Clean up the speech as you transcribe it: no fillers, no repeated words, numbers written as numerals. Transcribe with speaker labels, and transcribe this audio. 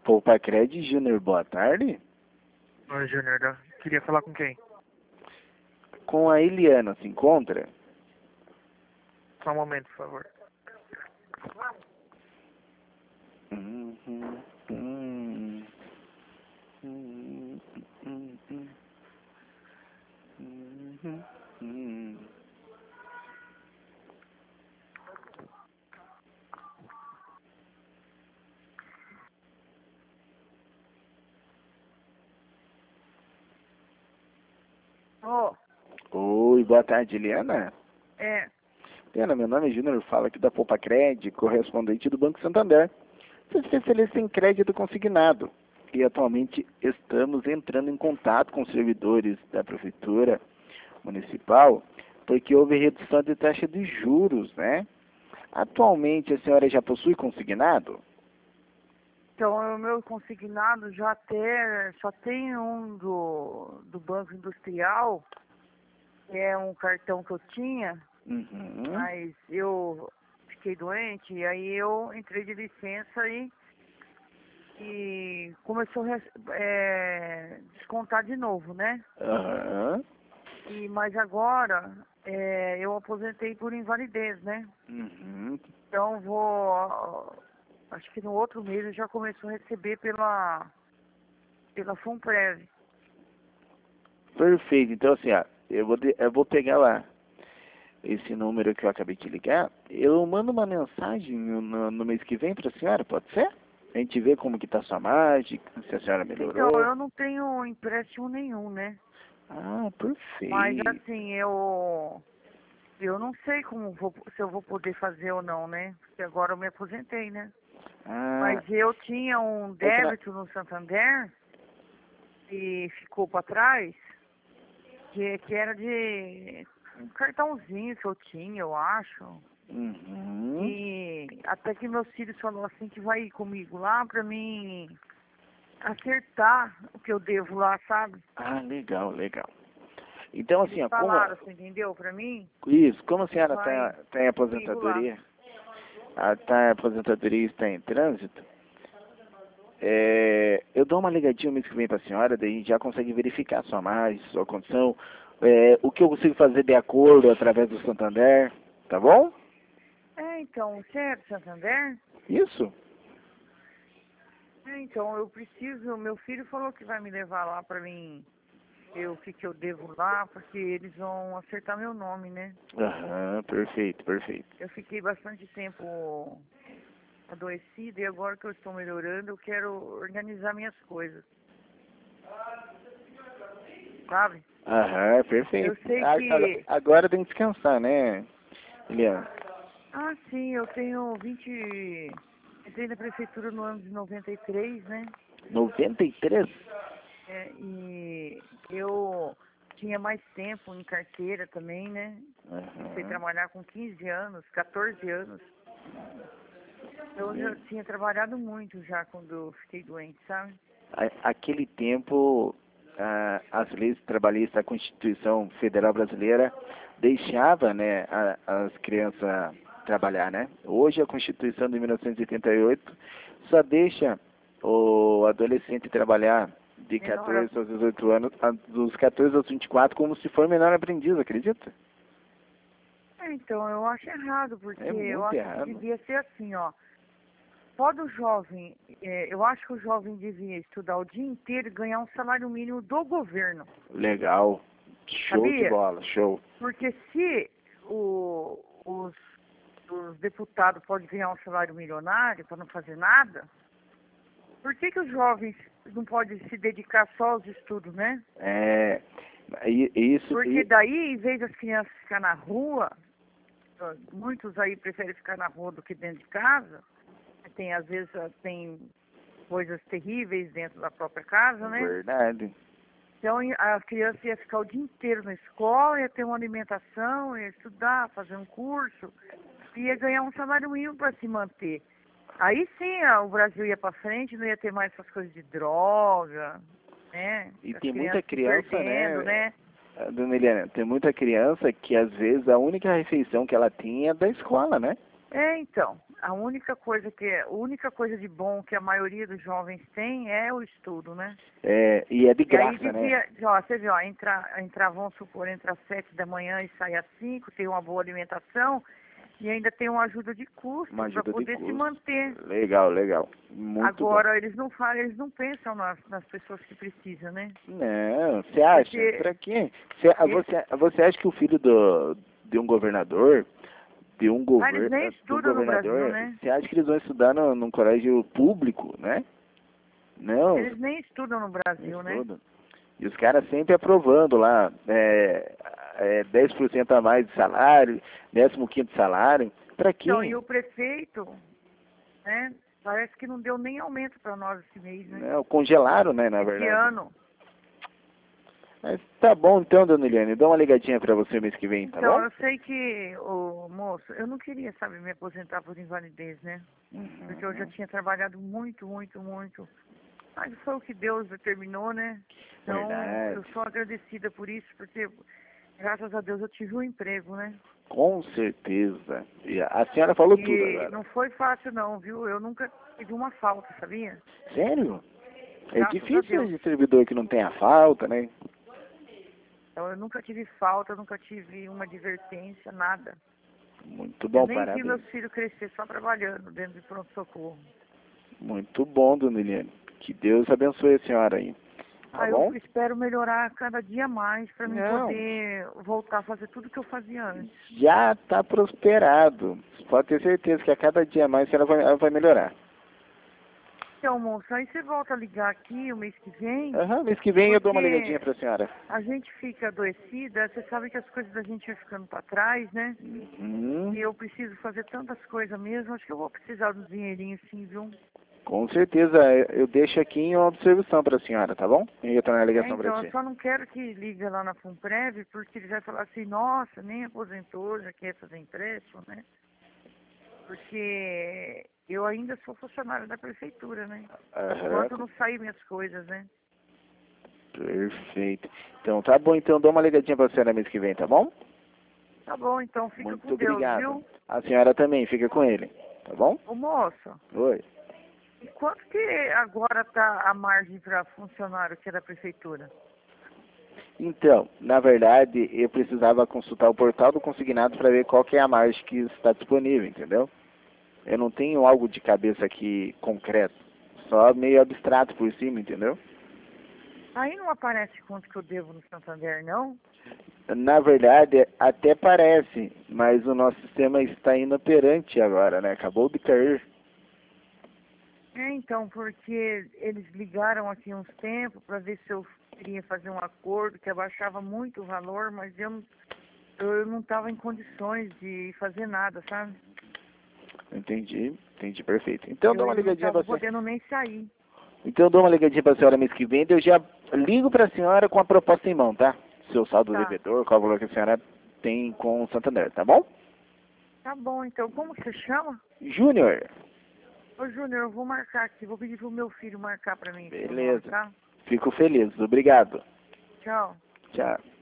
Speaker 1: Poupa Cred Júnior, boa tarde.
Speaker 2: Oi, Júnior, queria falar com quem?
Speaker 1: Com a Eliana, se encontra?
Speaker 2: Só um momento, por favor.
Speaker 3: Ô,
Speaker 1: Oi, boa tarde, Eliana.
Speaker 3: é,
Speaker 1: Eliana, meu nome é Júnior, falo aqui da Poupa Cred, correspondente do Banco Santander. Sou especialista em crédito consignado e atualmente estamos entrando em contato com os servidores da Prefeitura Municipal porque houve redução de taxa de juros, né? Atualmente a senhora já possui consignado?
Speaker 3: então o meu consignado só tem um do Banco Industrial, que é um cartão que eu tinha, mas eu fiquei doente e aí eu entrei de licença e começou a descontar de novo, né?
Speaker 1: Aham.
Speaker 3: Mas agora eu aposentei por invalidez, né? Então acho que no outro mês eu já começou a receber pela Funprev.
Speaker 1: Perfeito. Então, assim, ó, eu vou pegar lá esse número que eu acabei de ligar. Eu mando uma mensagem no mês que vem para a senhora, pode ser? A gente vê como que tá a sua margem, se a senhora melhorou.
Speaker 3: Então, eu não tenho empréstimo nenhum, né?
Speaker 1: Ah, perfeito.
Speaker 3: Mas assim, eu não sei se eu vou poder fazer ou não, né? Porque agora eu me aposentei, né?
Speaker 1: Ah,
Speaker 3: Mas eu tinha um débito no Santander e ficou para trás, que era de um cartãozinho que eu tinha, eu acho. E até que meus filhos falaram assim que vai ir comigo lá pra mim acertar o que eu devo lá, sabe?
Speaker 1: Ah, legal, legal. Então, assim,
Speaker 3: Eles
Speaker 1: ó,
Speaker 3: falaram, você entendeu? Pra mim,
Speaker 1: como a senhora
Speaker 3: vai
Speaker 1: tá em aposentadoria, tá em aposentadoria e está em trânsito, eu dou uma ligadinha mês que vem para a senhora, daí a gente já consegue verificar sua margem, sua condição, o que eu consigo fazer de acordo através do Santander, tá bom?
Speaker 3: então, você é do Santander?
Speaker 1: Isso?
Speaker 3: Então, eu preciso, meu filho falou que vai me levar lá pra mim ver o que eu devo lá, porque eles vão acertar meu nome, né?
Speaker 1: Aham, perfeito, perfeito.
Speaker 3: Eu fiquei bastante tempo adoecida e agora que eu estou melhorando, eu quero organizar minhas coisas. Sabe?
Speaker 1: Aham, perfeito.
Speaker 3: Eu sei que...
Speaker 1: Agora tem que descansar, né, Eliana?
Speaker 3: Ah, sim, eu tenho 20... Entrei na prefeitura no ano de 93, né?
Speaker 1: 93?
Speaker 3: E eu tinha mais tempo em carteira também, né? Comecei a trabalhar com 15 anos, 14 anos. Eu já tinha trabalhado muito já quando eu fiquei doente, sabe?
Speaker 1: Aquele tempo, as leis trabalhistas, a Constituição Federal Brasileira deixava, né, as crianças trabalhar, né? Hoje a Constituição de 1988 só deixa o adolescente trabalhar de 14 aos 18 anos, dos 14 aos 24, como se for menor aprendiz, acredita?
Speaker 3: Então, eu acho errado, porque eu acho
Speaker 1: errado.
Speaker 3: que devia ser assim, ó. Pode o jovem, eu acho que o jovem devia estudar o dia inteiro e ganhar um salário mínimo do governo.
Speaker 1: Legal. Show
Speaker 3: Sabia?
Speaker 1: de bola, show.
Speaker 3: Porque se os deputados podem ganhar um salário milionário para não fazer nada, por que os jovens não podem se dedicar só aos estudos, né?
Speaker 1: Isso.
Speaker 3: Porque daí, em vez das crianças ficar na rua, muitos aí preferem ficar na rua do que dentro de casa. Às vezes tem coisas terríveis dentro da própria casa, né?
Speaker 1: Verdade.
Speaker 3: Então a criança ia ficar o dia inteiro na escola, ia ter uma alimentação, ia estudar, fazer um curso, ia ganhar um salário mínimo para se manter. Aí sim o Brasil ia para frente, não ia ter mais essas coisas de droga, né?
Speaker 1: E
Speaker 3: as
Speaker 1: tem muita criança,
Speaker 3: perdendo, né?
Speaker 1: Dona Eliana, tem muita criança que às vezes a única refeição que ela tem é da escola, né?
Speaker 3: Então. a única coisa de bom que a maioria dos jovens tem é o estudo, né?
Speaker 1: E é de
Speaker 3: E aí
Speaker 1: graça, né?
Speaker 3: ó, você viu, ó, entrar, vamos supor, entra às 7 da manhã e sai às 5, tem uma boa alimentação e ainda tem uma ajuda de custo para poder se manter.
Speaker 1: Legal, legal. Muito
Speaker 3: Agora,
Speaker 1: bom.
Speaker 3: eles não pensam nas pessoas que precisam, né?
Speaker 1: Não, você acha?
Speaker 3: Porque
Speaker 1: Pra quê? Você acha que o filho de um governador,
Speaker 3: eles nem
Speaker 1: de um
Speaker 3: estudam no Brasil,
Speaker 1: governador,
Speaker 3: né?
Speaker 1: você acha que eles vão estudar num colégio público, né? Não,
Speaker 3: Eles nem estudam no Brasil, né?
Speaker 1: estudam. E os caras sempre aprovando lá, 10% a mais de salário, 15º salário. Pra quê?
Speaker 3: Então, e o prefeito, né? Parece que não deu nem aumento para nós esse mês, né?
Speaker 1: Não, congelaram, né, na
Speaker 3: Esse
Speaker 1: verdade.
Speaker 3: ano.
Speaker 1: Mas tá bom então, dona Eliane, dá uma ligadinha pra você mês que vem, tá
Speaker 3: Então,
Speaker 1: bom?
Speaker 3: eu sei que, moço, eu não queria, sabe, me aposentar por invalidez, né? Porque eu já tinha trabalhado muito, muito, muito. Mas foi o que Deus determinou, né? Então,
Speaker 1: Verdade.
Speaker 3: eu sou agradecida por isso, porque, graças a Deus, eu tive um emprego, né?
Speaker 1: Com certeza. E a senhora falou tudo
Speaker 3: E
Speaker 1: agora.
Speaker 3: não foi fácil, não, viu? Eu nunca tive uma falta, sabia?
Speaker 1: Sério? É
Speaker 3: Graças a
Speaker 1: difícil
Speaker 3: Deus.
Speaker 1: de servidor que não tenha falta, né?
Speaker 3: Então, eu nunca tive falta, nunca tive uma advertência, nada.
Speaker 1: Muito bom,
Speaker 3: Eu nem vi
Speaker 1: parabéns.
Speaker 3: meus filhos crescer só trabalhando dentro de pronto-socorro.
Speaker 1: Muito bom, dona Eliane. Que Deus abençoe a senhora aí. Tá bom?
Speaker 3: Eu espero melhorar cada dia mais para mim
Speaker 1: Não.
Speaker 3: poder voltar a fazer tudo que eu fazia antes.
Speaker 1: Já tá prosperado. Você pode ter certeza que a cada dia mais ela vai melhorar.
Speaker 3: Então, moço, aí você volta a ligar aqui o mês que vem,
Speaker 1: Mês que vem eu dou uma
Speaker 3: porque
Speaker 1: ligadinha pra senhora.
Speaker 3: a gente fica adoecida, você sabe que as coisas da gente vai ficando para trás, né? E eu preciso fazer tantas coisas mesmo, acho que eu vou precisar de um dinheirinho sim, viu?
Speaker 1: Com certeza, eu deixo aqui em observação pra senhora, tá bom? Eu retornar a ligação pra
Speaker 3: Então, eu
Speaker 1: ti.
Speaker 3: só não quero que liga lá na Funprev, porque ele vai falar assim, nossa, nem aposentou, já quer fazer empréstimo, né? Porque eu ainda sou funcionária da prefeitura, né? Enquanto não sair minhas coisas, né?
Speaker 1: Perfeito. Então tá bom, então dou uma ligadinha pra senhora mês que vem, tá bom?
Speaker 3: Tá bom, então fica
Speaker 1: Muito
Speaker 3: com Deus,
Speaker 1: obrigado.
Speaker 3: viu?
Speaker 1: A senhora também, fica com ele, tá bom?
Speaker 3: Ô moço,
Speaker 1: Oi.
Speaker 3: e quanto que agora tá a margem para funcionário que é da prefeitura?
Speaker 1: Então, na verdade, eu precisava consultar o portal do consignado para ver qual que é a margem que está disponível, entendeu? Eu não tenho algo de cabeça aqui concreto, só meio abstrato por cima, entendeu?
Speaker 3: Aí não aparece quanto que eu devo no Santander, não?
Speaker 1: Na verdade, até parece, mas o nosso sistema está inoperante agora, né? Acabou de cair.
Speaker 3: Então, porque eles ligaram aqui uns tempos para ver se eu queria fazer um acordo que abaixava muito o valor, mas eu não estava em condições de fazer nada, sabe?
Speaker 1: Entendi, perfeito. Então dá uma ligadinha para
Speaker 3: você. Eu não estava podendo nem sair.
Speaker 1: Então dou uma ligadinha para a senhora mês que vem, eu já ligo para a senhora com a proposta em mão, tá? Seu saldo devedor, qual o valor que a senhora tem com o Santander, tá bom?
Speaker 3: Tá bom, então como você chama?
Speaker 1: Júnior.
Speaker 3: Ô Júnior, eu vou marcar aqui, vou pedir pro meu filho marcar para mim.
Speaker 1: Beleza.
Speaker 3: Tá?
Speaker 1: Fico feliz, obrigado.
Speaker 3: Tchau.
Speaker 1: Tchau.